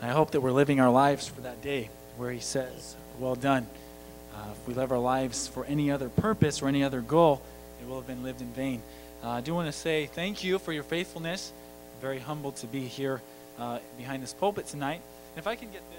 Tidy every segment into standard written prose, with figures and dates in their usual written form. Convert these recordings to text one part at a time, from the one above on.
I hope that we're living our lives for that day where he says, well done. If we live our lives for any other purpose or any other goal, it will have been lived in vain. I do want to say thank you for your faithfulness. I'm very humbled to be here behind this pulpit tonight. And if I can get this.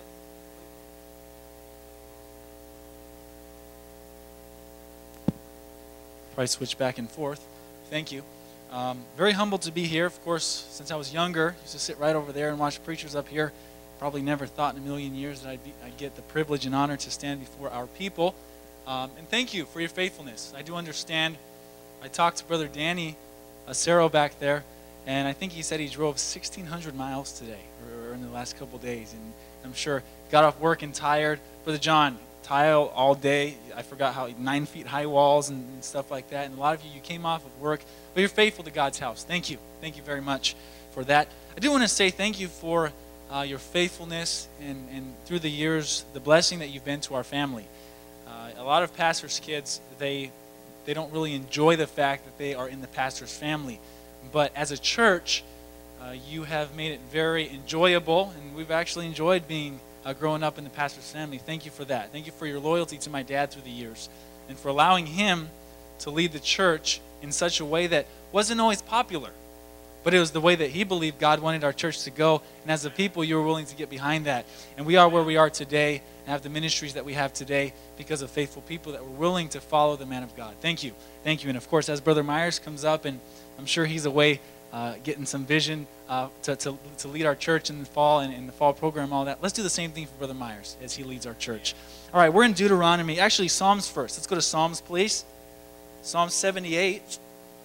Probably switch back and forth. Thank you. Very humbled to be here. Of course, since I was younger, I used to sit right over there and watch preachers up here. Probably never thought in a million years that I'd get the privilege and honor to stand before our people. And thank you for your faithfulness. I do understand. I talked to Brother Danny Acero back there, and I think he said he drove 1,600 miles today, or in the last couple days. And I'm sure got off work and tired. Brother John, tile all day. I forgot how 9 feet high walls and stuff like that. And a lot of you came off of work, but you're faithful to God's house. Thank you. Thank you very much for that. I do want to say thank you for your faithfulness and through the years, the blessing that you've been to our family. A lot of pastors' kids, they don't really enjoy the fact that they are in the pastor's family. But as a church, you have made it very enjoyable, and we've actually enjoyed being growing up in the pastor's family. Thank you for that. Thank you for your loyalty to my dad through the years and for allowing him to lead the church in such a way that wasn't always popular, but it was the way that he believed God wanted our church to go. And as a people, you were willing to get behind that. And we are where we are today and have the ministries that we have today because of faithful people that were willing to follow the man of God. Thank you. Thank you. And of course, as Brother Myers comes up, and I'm sure he's away getting some vision to lead our church in the fall and in the fall program, all that. Let's do the same thing for Brother Myers as he leads our church. All right, we're in Deuteronomy. Actually, Psalms first. Let's go to Psalms, please. Psalm 78.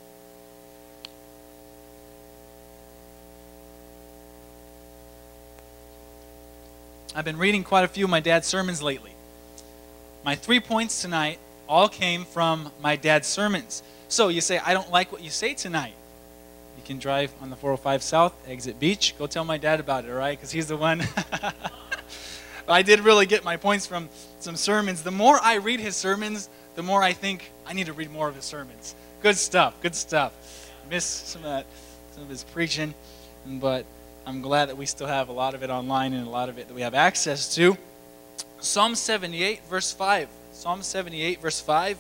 I've been reading quite a few of my dad's sermons lately. My 3 points tonight all came from my dad's sermons. So you say, I don't like what you say tonight. You can drive on the 405 South, exit Beach. Go tell my dad about it, all right? Because he's the one. I did really get my points from some sermons. The more I read his sermons, the more I think I need to read more of his sermons. Good stuff, good stuff. Miss some of his preaching, but I'm glad that we still have a lot of it online and a lot of it that we have access to. Psalm 78, verse 5. Psalm 78, verse 5.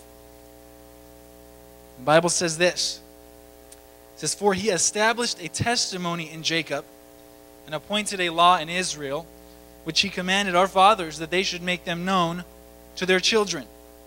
The Bible says this. It says, for he established a testimony in Jacob and appointed a law in Israel, which he commanded our fathers that they should make them known to their children,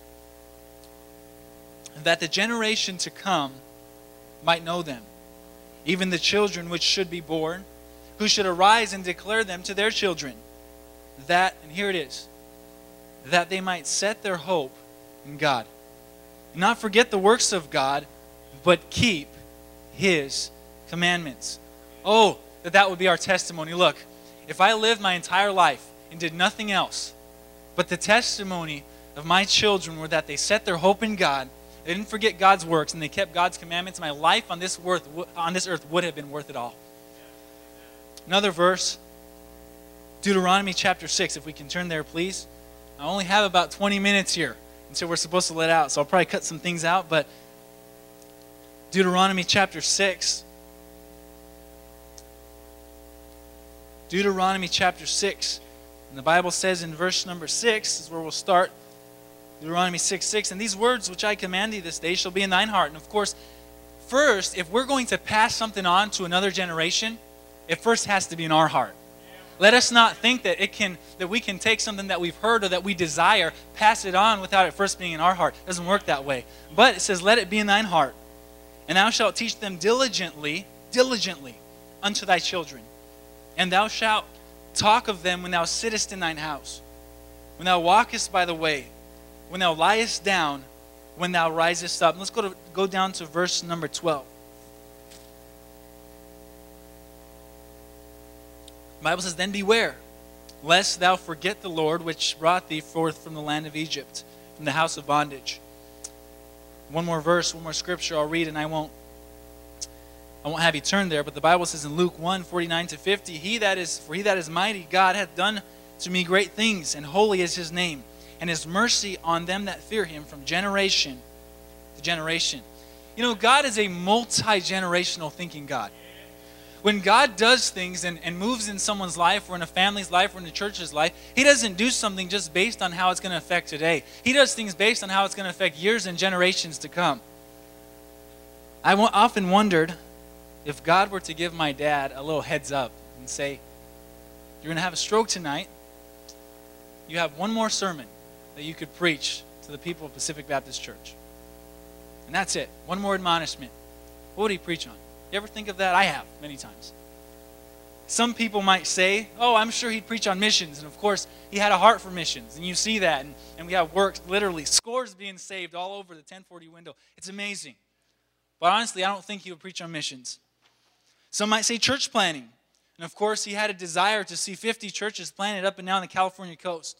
and that the generation to come might know them, even the children which should be born, who should arise and declare them to their children, that, and here it is, that they might set their hope in God, and not forget the works of God, but keep his commandments. Oh, that would be our testimony. Look, if I lived my entire life and did nothing else, but the testimony of my children were that they set their hope in God, they didn't forget God's works, and they kept God's commandments, my life on this earth would have been worth it all. Another verse, Deuteronomy chapter 6, if we can turn there, please. I only have about 20 minutes here until we're supposed to let out, so I'll probably cut some things out, but Deuteronomy chapter 6. Deuteronomy chapter 6. And the Bible says in verse number 6, is where we'll start. Deuteronomy 6:6. And these words which I command thee this day shall be in thine heart. And of course, first, if we're going to pass something on to another generation, it first has to be in our heart. Let us not think that we can take something that we've heard or that we desire, pass it on without it first being in our heart. It doesn't work that way. But it says, let it be in thine heart. And thou shalt teach them diligently unto thy children. And thou shalt talk of them when thou sittest in thine house, when thou walkest by the way, when thou liest down, when thou risest up. And let's go down to verse number 12. The Bible says, then beware, lest thou forget the Lord, which brought thee forth from the land of Egypt, from the house of bondage. One more verse, one more scripture I'll read, and I won't have you turn there, but the Bible says in Luke 1:49-50, he that is mighty, God hath done to me great things, and holy is his name, and his mercy on them that fear him from generation to generation. You know, God is a multi-generational thinking God. When God does things and moves in someone's life or in a family's life or in the church's life, He doesn't do something just based on how it's going to affect today. He does things based on how it's going to affect years and generations to come. I often wondered if God were to give my dad a little heads up and say, you're going to have a stroke tonight. You have one more sermon that you could preach to the people of Pacific Baptist Church. And that's it. One more admonishment. What would he preach on? You ever think of that? I have, many times. Some people might say, oh, I'm sure he'd preach on missions. And of course, he had a heart for missions. And you see that. And we have works, literally, scores being saved all over the 1040 window. It's amazing. But honestly, I don't think he would preach on missions. Some might say church planting. And of course, he had a desire to see 50 churches planted up and down the California coast.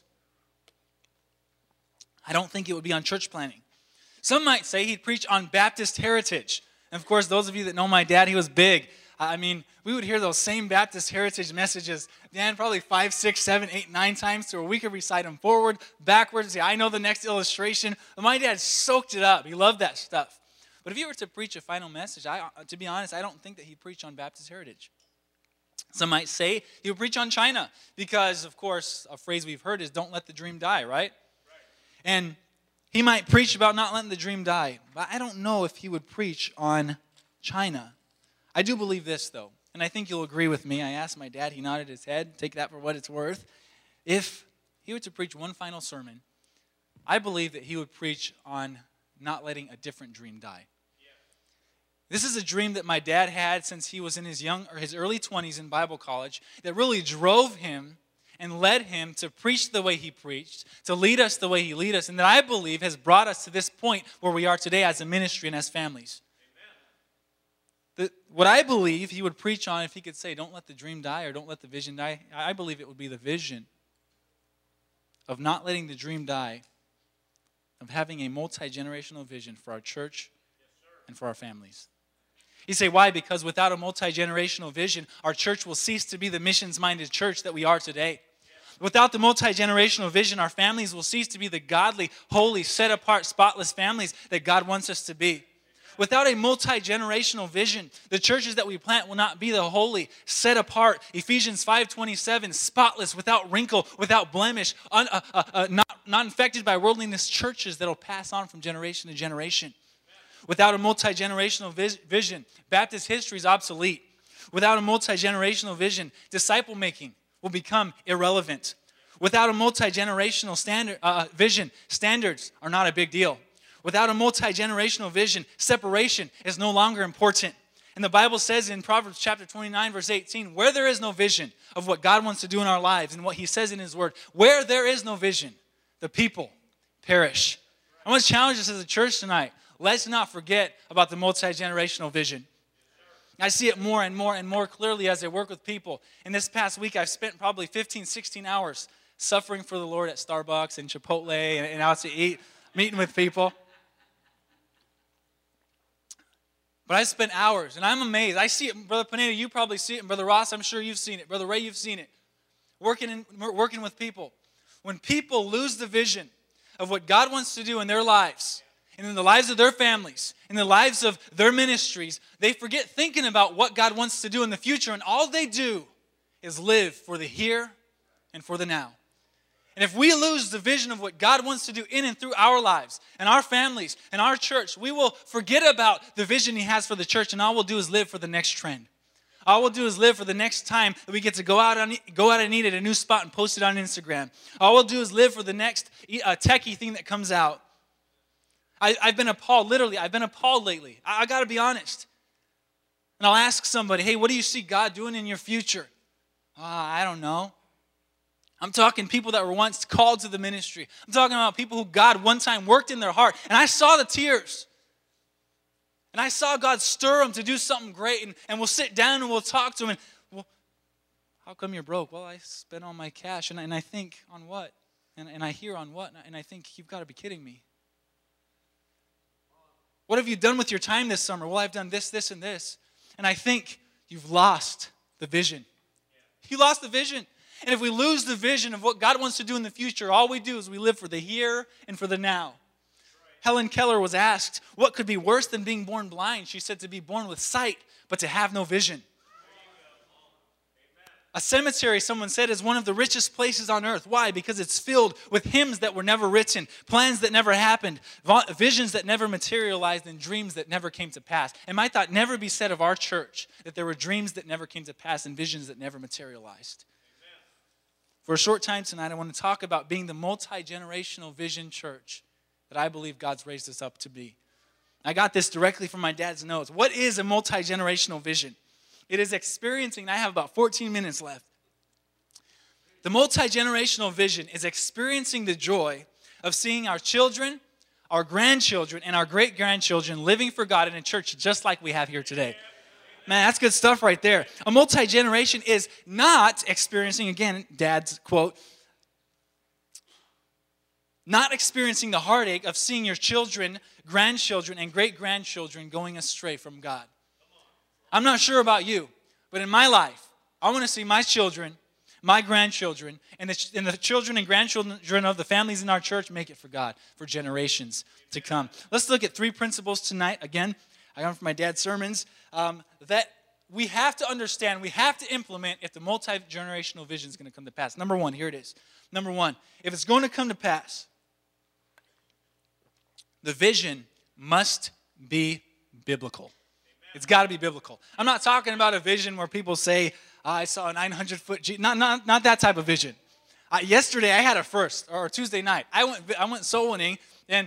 I don't think it would be on church planting. Some might say he'd preach on Baptist heritage. And of course, those of you that know my dad, he was big. I mean, we would hear those same Baptist heritage messages, Dan, probably 5, 6, 7, 8, 9 times to where we could recite them forward, backwards, and say, I know the next illustration. But my dad soaked it up. He loved that stuff. But if he were to preach a final message, to be honest, I don't think that he'd preach on Baptist heritage. Some might say he would preach on China because, of course, a phrase we've heard is don't let the dream die, right? And he might preach about not letting the dream die. But I don't know if he would preach on China. I do believe this, though, and I think you'll agree with me. I asked my dad. He nodded his head. Take that for what it's worth. If he were to preach one final sermon, I believe that he would preach on not letting a different dream die. This is a dream that my dad had since he was in his early 20s in Bible college that really drove him and led him to preach the way he preached, to lead us the way he led us, and that I believe has brought us to this point where we are today as a ministry and as families. What I believe he would preach on, if he could say, don't let the dream die or don't let the vision die, I believe it would be the vision of not letting the dream die, of having a multi-generational vision for our church and for our families. You say, why? Because without a multi-generational vision, our church will cease to be the missions-minded church that we are today. Without the multi-generational vision, our families will cease to be the godly, holy, set-apart, spotless families that God wants us to be. Without a multi-generational vision, the churches that we plant will not be the holy, set apart, Ephesians 5:27, spotless, without wrinkle, without blemish, not infected by worldliness churches that will pass on from generation to generation. Without a multi-generational vision, Baptist history is obsolete. Without a multi-generational vision, disciple making will become irrelevant. Without a multi-generational vision, standards are not a big deal. Without a multi-generational vision, separation is no longer important. And the Bible says in Proverbs chapter 29, verse 18, where there is no vision of what God wants to do in our lives and what He says in His Word, where there is no vision, the people perish. I want to challenge us as a church tonight. Let's not forget about the multi-generational vision. I see it more and more and more clearly as I work with people. In this past week, I've spent probably 15, 16 hours suffering for the Lord at Starbucks and Chipotle and out to eat, meeting with people. But I spent hours, and I'm amazed. I see it, Brother Pineda, you probably see it, and Brother Ross, I'm sure you've seen it. Brother Ray, you've seen it. Working with people. When people lose the vision of what God wants to do in their lives, and in the lives of their families, in the lives of their ministries, they forget thinking about what God wants to do in the future, and all they do is live for the here and for the now. And if we lose the vision of what God wants to do in and through our lives and our families and our church, we will forget about the vision He has for the church, and all we'll do is live for the next trend. All we'll do is live for the next time that we get to go out and eat at a new spot and post it on Instagram. All we'll do is live for the next techie thing that comes out. I've been appalled, literally, I've been appalled lately. I got to be honest. And I'll ask somebody, hey, what do you see God doing in your future? I don't know. I'm talking people that were once called to the ministry. I'm talking about people who God one time worked in their heart. And I saw the tears. And I saw God stir them to do something great. And we'll sit down and we'll talk to them. And, well, how come you're broke? Well, I spent all my cash. And I think, on what? And I hear, on what? And I think, you've got to be kidding me. What have you done with your time this summer? Well, I've done this, this, and this. And I think you've lost the vision. You lost the vision. And if we lose the vision of what God wants to do in the future, all we do is we live for the here and for the now. Helen Keller was asked, what could be worse than being born blind? She said, to be born with sight, but to have no vision. A cemetery, someone said, is one of the richest places on earth. Why? Because it's filled with hymns that were never written, plans that never happened, visions that never materialized, and dreams that never came to pass. And might that never be said of our church, that there were dreams that never came to pass and visions that never materialized. Amen. For a short time tonight, I want to talk about being the multi-generational vision church that I believe God's raised us up to be. I got this directly from my dad's notes. What is a multi-generational vision? It is experiencing, and I have about 14 minutes left. The multi-generational vision is experiencing the joy of seeing our children, our grandchildren, and our great-grandchildren living for God in a church just like we have here today. Man, that's good stuff right there. A multi-generation is not experiencing, again, Dad's quote, not experiencing the heartache of seeing your children, grandchildren, and great-grandchildren going astray from God. I'm not sure about you, but in my life, I want to see my children, my grandchildren, and the children and grandchildren of the families in our church make it for God for generations to come. Let's look at 3 principles tonight. Again, I got them from my dad's sermons, that we have to understand, we have to implement if the multi-generational vision is going to come to pass. Number 1, here it is. Number 1, if it's going to come to pass, the vision must be biblical. It's got to be biblical. I'm not talking about a vision where people say, I saw a 900-foot Jeep. Not that type of vision. Yesterday, I had a first, or Tuesday night. I went soul winning, and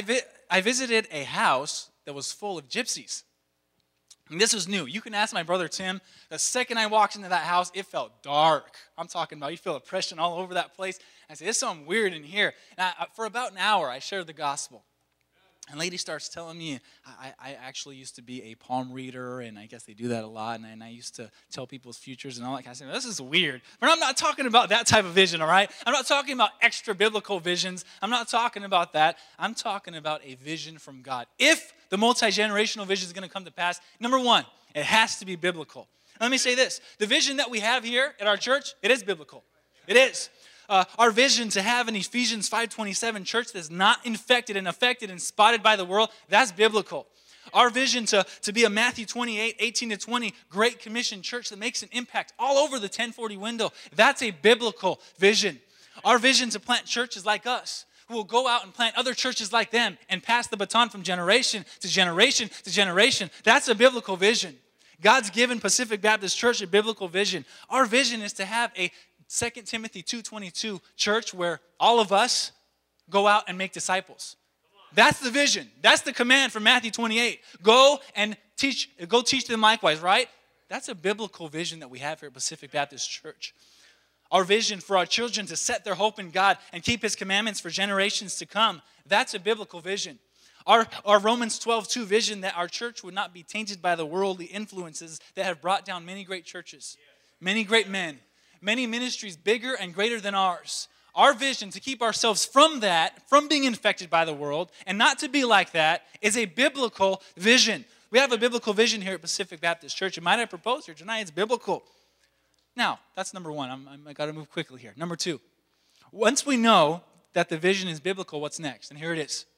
I visited a house that was full of gypsies. And this was new. You can ask my brother Tim. The second I walked into that house, it felt dark. I'm talking about you feel oppression all over that place. I said, there's something weird in here. And for about an hour, I shared the gospel. And lady starts telling me, I actually used to be a palm reader, and I guess they do that a lot, and I used to tell people's futures and all that kind of stuff. This is weird. But I'm not talking about that type of vision, all right? I'm not talking about extra biblical visions. I'm not talking about that. I'm talking about a vision from God. If the multi-generational vision is going to come to pass, number 1, it has to be biblical. Let me say this. The vision that we have here at our church, it is biblical. It is. Our vision to have an Ephesians 5:27 church that's not infected and affected and spotted by the world, that's biblical. Our vision to be a Matthew 28:18-20 Great Commission church that makes an impact all over the 1040 window, that's a biblical vision. Our vision to plant churches like us, who will go out and plant other churches like them and pass the baton from generation to generation to generation, that's a biblical vision. God's given Pacific Baptist Church a biblical vision. Our vision is to have a 2 Timothy 2:22 church where all of us go out and make disciples. That's the vision. That's the command from Matthew 28. Go teach them likewise, right? That's a biblical vision that we have here at Pacific Baptist Church. Our vision for our children to set their hope in God and keep His commandments for generations to come, that's a biblical vision. Our Romans 12:2 vision that our church would not be tainted by the worldly influences that have brought down many great churches, many great men, many ministries bigger and greater than ours. Our vision to keep ourselves from that, from being infected by the world, and not to be like that, is a biblical vision. We have a biblical vision here at Pacific Baptist Church, and might I propose here tonight, it's biblical. Now, that's number 1. I got to move quickly here. Number 2, once we know that the vision is biblical, what's next? And here it is.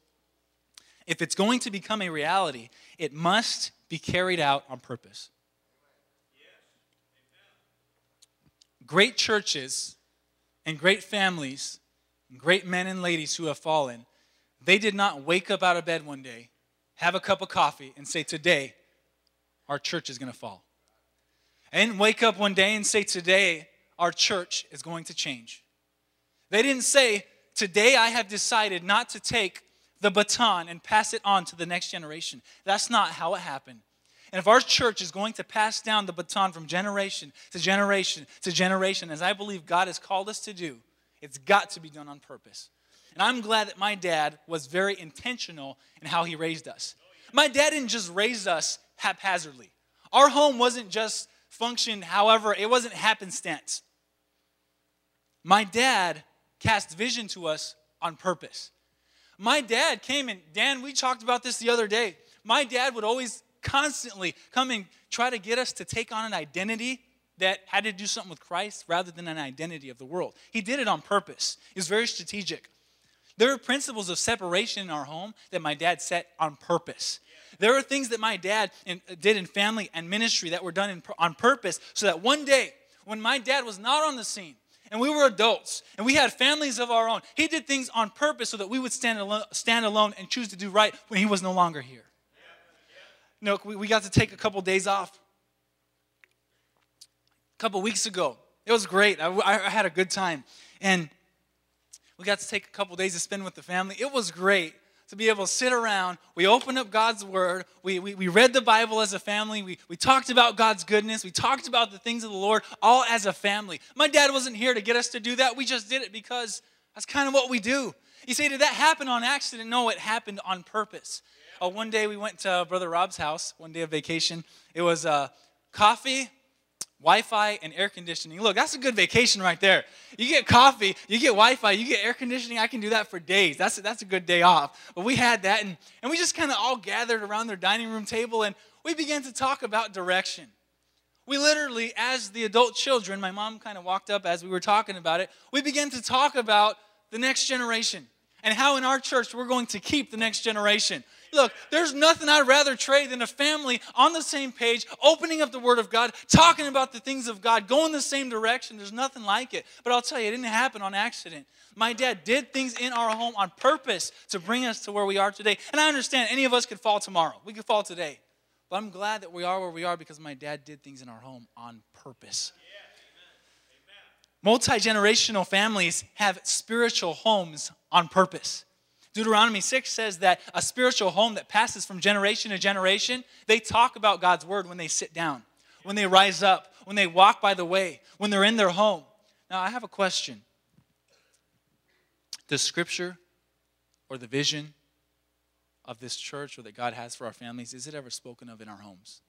If it's going to become a reality, it must be carried out on purpose. Great churches and great families, and great men and ladies who have fallen, they did not wake up out of bed one day, have a cup of coffee, and say, today, our church is going to fall. They didn't wake up one day and say, today, our church is going to change. They didn't say, today I have decided not to take the baton and pass it on to the next generation. That's not how it happened. And if our church is going to pass down the baton from generation to generation to generation, as I believe God has called us to do, it's got to be done on purpose. And I'm glad that my dad was very intentional in how he raised us. My dad didn't just raise us haphazardly. Our home wasn't just functioned however, it wasn't happenstance. My dad cast vision to us on purpose. My dad came and, Dan, we talked about this the other day. My dad would always constantly come and try to get us to take on an identity that had to do something with Christ rather than an identity of the world. He did it on purpose. He was very strategic. There are principles of separation in our home that my dad set on purpose. There are things that my dad did in family and ministry that were done on purpose so that one day when my dad was not on the scene and we were adults and we had families of our own, he did things on purpose so that we would stand alone and choose to do right when he was no longer here. You know, we got to take a couple days off. A couple weeks ago. It was great. I had a good time. And we got to take a couple days to spend with the family. It was great to be able to sit around. We opened up God's Word. We read the Bible as a family. We talked about God's goodness. We talked about the things of the Lord, all as a family. My dad wasn't here to get us to do that. We just did it because that's kind of what we do. You say, did that happen on accident? No, it happened on purpose. One day we went to Brother Rob's house, one day of vacation. It was coffee, Wi-Fi, and air conditioning. Look, that's a good vacation right there. You get coffee, you get Wi-Fi, you get air conditioning. I can do that for days. That's a good day off. But we had that, and we just kind of all gathered around their dining room table, and we began to talk about direction. We literally, as the adult children, my mom kind of walked up as we were talking about it, we began to talk about the next generation and how in our church we're going to keep the next generation. Look, there's nothing I'd rather trade than a family on the same page, opening up the Word of God, talking about the things of God, going the same direction. There's nothing like it. But I'll tell you, it didn't happen on accident. My dad did things in our home on purpose to bring us to where we are today. And I understand any of us could fall tomorrow. We could fall today. But I'm glad that we are where we are because my dad did things in our home on purpose. Multi-generational families have spiritual homes on purpose. Deuteronomy 6 says that a spiritual home that passes from generation to generation, they talk about God's Word when they sit down, when they rise up, when they walk by the way, when they're in their home. Now, I have a question. Does Scripture or the vision of this church or that God has for our families, is it ever spoken of in our homes?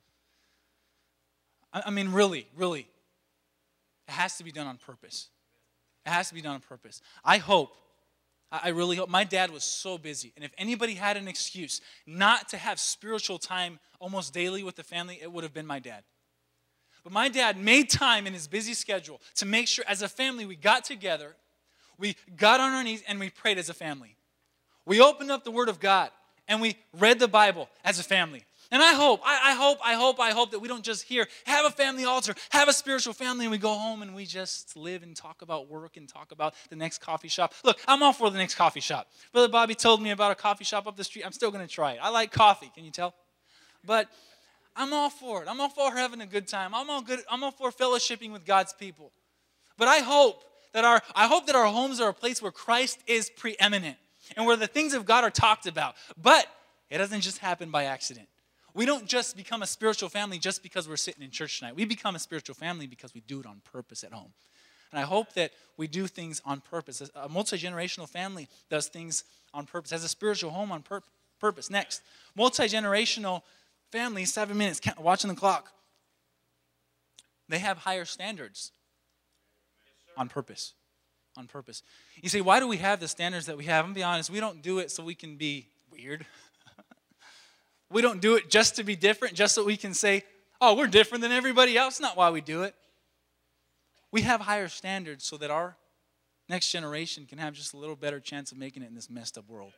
I mean, really, it has to be done on purpose. It has to be done on purpose. I really hope. My dad was so busy. And if anybody had an excuse not to have spiritual time almost daily with the family, it would have been my dad. But my dad made time in his busy schedule to make sure as a family we got together, we got on our knees, and we prayed as a family. We opened up the Word of God, and we read the Bible as a family. And I hope that we don't just have a family altar, have a spiritual family, and we go home and we just live and talk about work and talk about the next coffee shop. Look, I'm all for the next coffee shop. Brother Bobby told me about a coffee shop up the street. I'm still going to try it. I like coffee, can you tell? But I'm all for it. I'm all for having a good time. I'm all for fellowshipping with God's people. But I hope that our homes are a place where Christ is preeminent and where the things of God are talked about. But it doesn't just happen by accident. We don't just become a spiritual family just because we're sitting in church tonight. We become a spiritual family because we do it on purpose at home. And I hope that we do things on purpose. A multi-generational family does things on purpose, has a spiritual home on purpose. Next, multi-generational families, 7 minutes, watching the clock. They have higher standards on purpose. On purpose. You say, why do we have the standards that we have? I'm going to be honest, we don't do it so we can be weird. We don't do it just to be different, just so we can say, oh, we're different than everybody else. Not why we do it. We have higher standards so that our next generation can have just a little better chance of making it in this messed up world.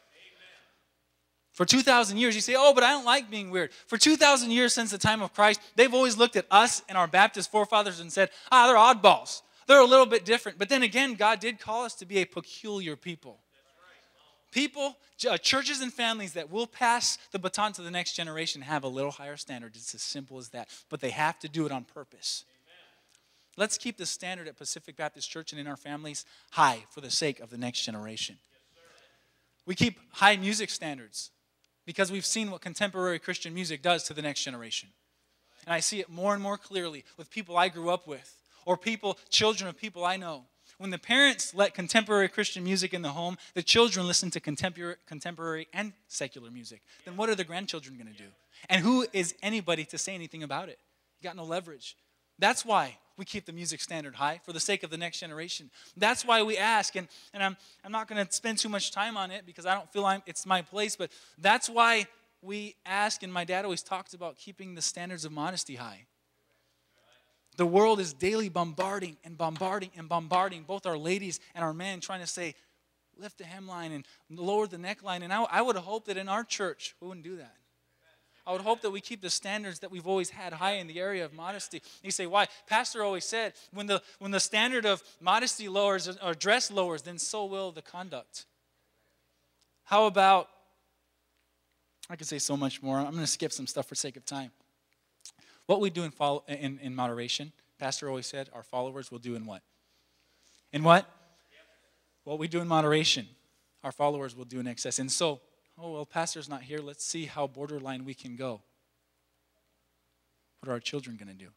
For 2,000 years, you say, oh, but I don't like being weird. For 2,000 years since the time of Christ, they've always looked at us and our Baptist forefathers and said, they're oddballs. They're a little bit different. But then again, God did call us to be a peculiar people. People, churches and families that will pass the baton to the next generation have a little higher standard. It's as simple as that. But they have to do it on purpose. Amen. Let's keep the standard at Pacific Baptist Church and in our families high for the sake of the next generation. Yes, we keep high music standards because we've seen what contemporary Christian music does to the next generation. And I see it more and more clearly with people I grew up with or children of people I know. When the parents let contemporary Christian music in the home, the children listen to contemporary and secular music. Then what are the grandchildren going to do? And who is anybody to say anything about it? You got no leverage. That's why we keep the music standard high for the sake of the next generation. That's why we ask, and I'm not going to spend too much time on it because I don't feel it's my place, but that's why we ask, and my dad always talked about keeping the standards of modesty high. The world is daily bombarding both our ladies and our men, trying to say, lift the hemline and lower the neckline. And I would hope that in our church, we wouldn't do that. I would hope that we keep the standards that we've always had high in the area of modesty. You say, why? Pastor always said, when the standard of modesty lowers or dress lowers, then so will the conduct. How about, I could say so much more. I'm going to skip some stuff for sake of time. What we do in moderation, Pastor always said, our followers will do in what? In what? What we do in moderation, our followers will do in excess. And so, oh, well, Pastor's not here. Let's see how borderline we can go. What are our children going to do?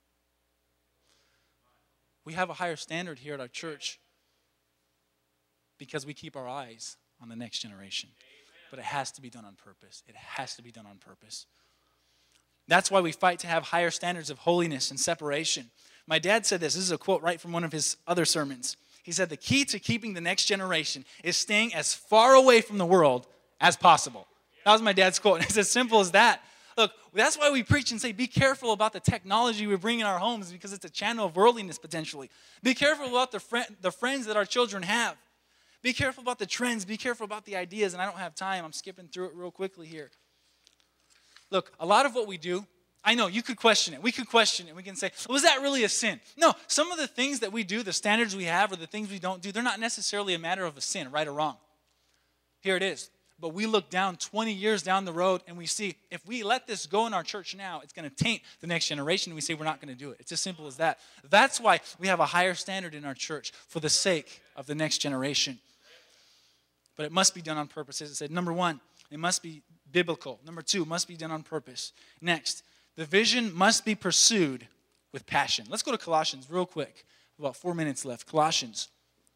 We have a higher standard here at our church because we keep our eyes on the next generation. But it has to be done on purpose. It has to be done on purpose. That's why we fight to have higher standards of holiness and separation. My dad said this. This is a quote right from one of his other sermons. He said, the key to keeping the next generation is staying as far away from the world as possible. That was my dad's quote. It's as simple as that. Look, that's why we preach and say, be careful about the technology we bring in our homes because it's a channel of worldliness potentially. Be careful about the friends that our children have. Be careful about the trends. Be careful about the ideas. And I don't have time. I'm skipping through it real quickly here. Look, a lot of what we do, I know you could question it. We could question it. We can say, was that really a sin? No, some of the things that we do, the standards we have or the things we don't do, they're not necessarily a matter of a sin, right or wrong. Here it is. But we look down 20 years down the road and we see if we let this go in our church now, it's going to taint the next generation. We say we're not going to do it. It's as simple as that. That's why we have a higher standard in our church for the sake of the next generation. But it must be done on purpose. As I said, number one, it must be biblical. Number two, it must be done on purpose. Next, the vision must be pursued with passion. Let's go to Colossians real quick. About 4 minutes left. Colossians.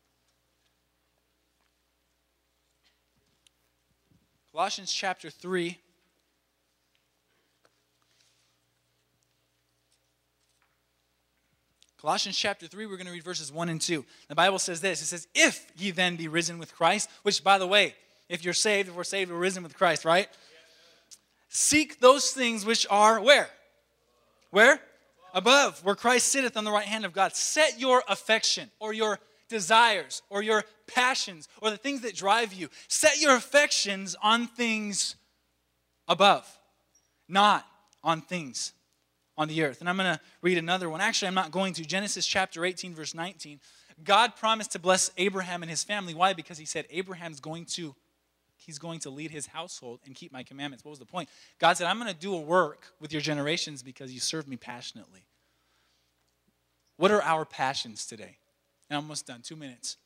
Colossians chapter 3. Colossians chapter 3, we're going to read verses 1 and 2. The Bible says this. It says, if ye then be risen with Christ, which, by the way, if you're saved, if we're saved, we're risen with Christ, right? Yes. Seek those things which are where? Where? Above, where Christ sitteth on the right hand of God. Set your affection or your desires or your passions or the things that drive you. Set your affections on things above, not on things on the earth. And I'm going to read another one. Actually, I'm not going to. Genesis chapter 18, verse 19. God promised to bless Abraham and his family. Why? Because he said Abraham's going to lead his household and keep my commandments. What was the point? God said, I'm going to do a work with your generations because you served me passionately. What are our passions today? And I'm almost done. 2 minutes.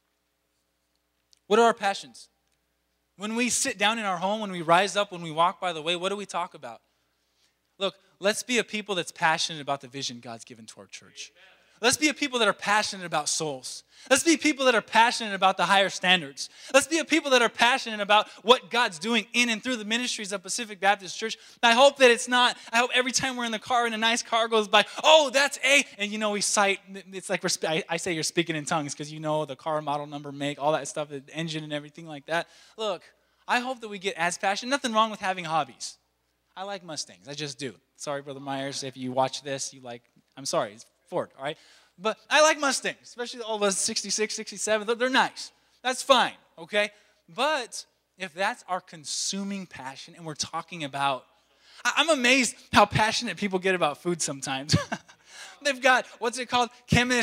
What are our passions? When we sit down in our home, when we rise up, when we walk by the way, what do we talk about? Look, let's be a people that's passionate about the vision God's given to our church. Let's be a people that are passionate about souls. Let's be people that are passionate about the higher standards. Let's be a people that are passionate about what God's doing in and through the ministries of Pacific Baptist Church. I hope that it's not, I hope every time we're in the car and a nice car goes by, oh, that's A, and you know we cite, it's like, I say you're speaking in tongues because you know the car, model, number, make, all that stuff, the engine and everything like that. Look, I hope that we get as passionate. Nothing wrong with having hobbies. I like Mustangs. I just do. Sorry, Brother Myers, if you watch this, I'm sorry, it's Ford, all right? But I like Mustangs, especially all those 66, 67. They're nice. That's fine, okay? But if that's our consuming passion and we're talking about, I'm amazed how passionate people get about food sometimes. They've got, what's it called?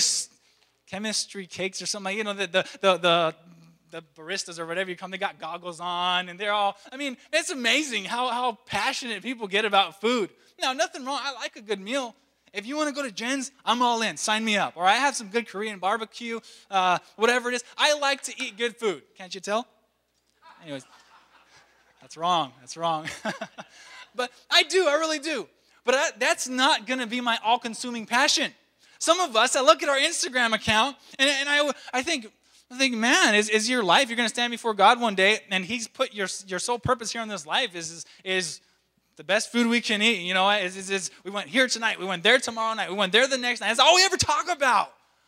Chemistry cakes or something. You know, the baristas or whatever you come, they got goggles on and they're all, it's amazing how passionate people get about food. Now, nothing wrong. I like a good meal. If you want to go to Jen's, I'm all in. Sign me up. Or I have some good Korean barbecue, whatever it is. I like to eat good food. Can't you tell? Anyways, that's wrong. That's wrong. But I do. I really do. But that's not going to be my all-consuming passion. Some of us, I look at our Instagram account, and I think, man, is your life, you're going to stand before God one day, and he's put your sole purpose here in this life is the best food we can eat. You know, we went here tonight, we went there tomorrow night, we went there the next night. That's all we ever talk about.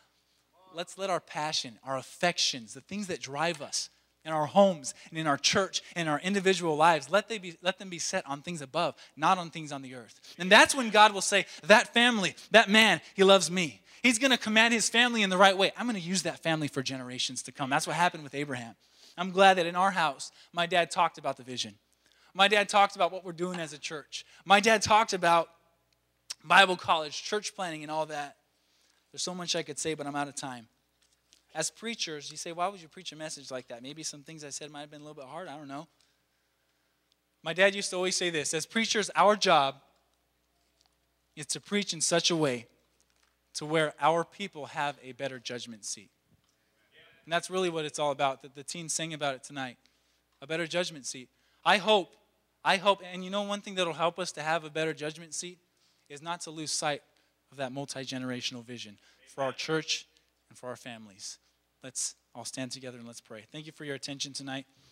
Let's let our passion, our affections, the things that drive us in our homes and in our church and our individual lives, let them be set on things above, not on things on the earth. And that's when God will say, that family, that man, he loves me. He's going to command his family in the right way. I'm going to use that family for generations to come. That's what happened with Abraham. I'm glad that in our house, my dad talked about the vision. My dad talked about what we're doing as a church. My dad talked about Bible college, church planning, and all that. There's so much I could say, but I'm out of time. As preachers, you say, why would you preach a message like that? Maybe some things I said might have been a little bit hard. I don't know. My dad used to always say this. As preachers, our job is to preach in such a way to where our people have a better judgment seat. And that's really what it's all about. The teens sang about it tonight. A better judgment seat. I hope, and you know one thing that will help us to have a better judgment seat is not to lose sight of that multi-generational vision for our church and for our families. Let's all stand together and let's pray. Thank you for your attention tonight.